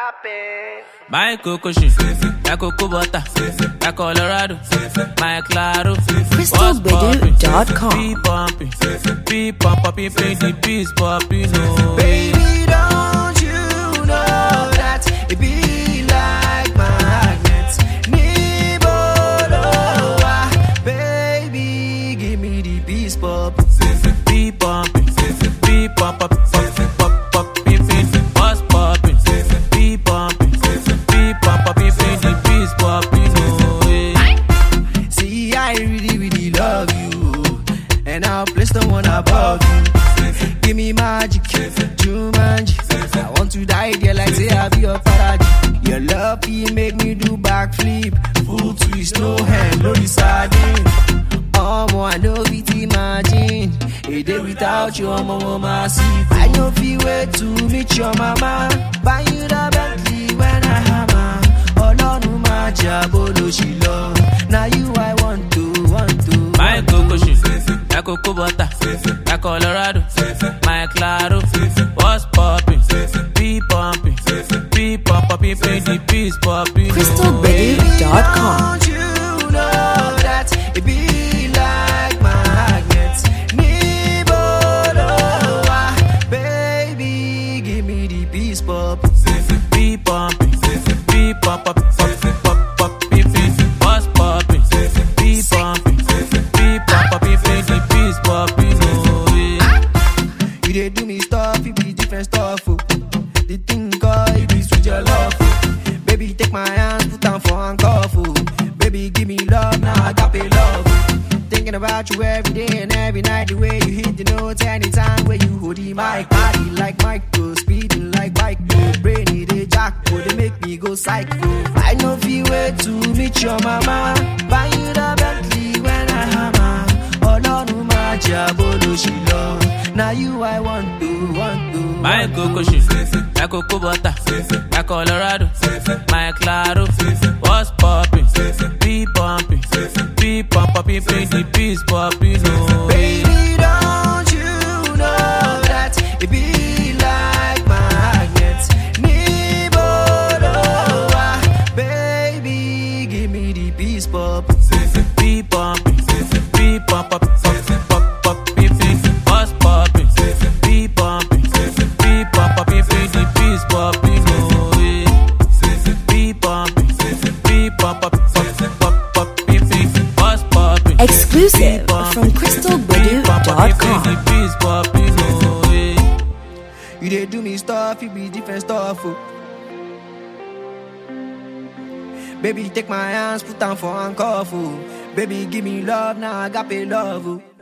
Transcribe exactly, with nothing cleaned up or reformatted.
agape. My cocoa shit, my cocoa butter, my Colorado, my Claro. crystal bedu dot com. Be pumping, be pumping, pay the peace, popping, no. Baby, don't you know that it be like magnets? Niboloa, baby, give me the peace, pop. Be pumping, be pumping, pop, pop, pop, be pumping, bus popping, be pumping, be pumping, pay the peace, popping, no. See, I really, really love you, and I'll place the one above you. Give me magic, Jumanji. I want to die there like say I be your paraji. Your love, you make me do backflip, full twist, no hand, no sardine. Oh, I know it imagine a day without you, I'm a woman. I know feel wait to meet your mama. Buy you the Bentley when I hammer. Oh, no, no, my jabolo, she love. Now you, I want to, want to. My cocoa shit, my cocoa butter, my Colorado, my Claro. What's popping? Be pumping, be pumping, pay the peace, popping. crystal bedu dot com. Don't you know that it be like magnets? Niboloa, baby, give me the peace, pop. Be pumping, be pumping, pop, pop, pop, be pumping, what's popping? Be pumping, be pumping, pay the peace, popping, no. You dey do me stuff, it be different stuff. Oh. The thing called it be sweet your love. Oh. Baby, take my hands, put down for handcuff. Oh. Baby, give me love, now I got pay love. Oh. Thinking about you every day and every night. The way you hit the notes anytime where you hold the mic. Body like micro, speeding like bike. Oh. Brainy they jack, oh, they make me go psycho. I know feel way to meet your mama. Buy you the Bentley when I hammer. Oh no, no, my jabolo, she love. Now you I want to, want to. My cocoa shit, my cocoa butter, my Colorado, my Claro. What's popping? Be pumping, be pumping, pay the peace, popping, no. Baby, don't you know that it be like magnets? Niboloa, baby, give me the peace, pop. Be pumping, be pumping, pop, pop, pop, be pumping, what's popping? Be pumping, be pumping, pay the peace, popping, no. Be pumping, be pumping, pop, pop, pop, be pumping, what's popping? Exclusive from crystal bedu dot com. You dey do me stuff, it be different stuff. Oh. Baby, take my hands, put down for handcuff. Oh. Baby, give me love, now I got pay love. Oh.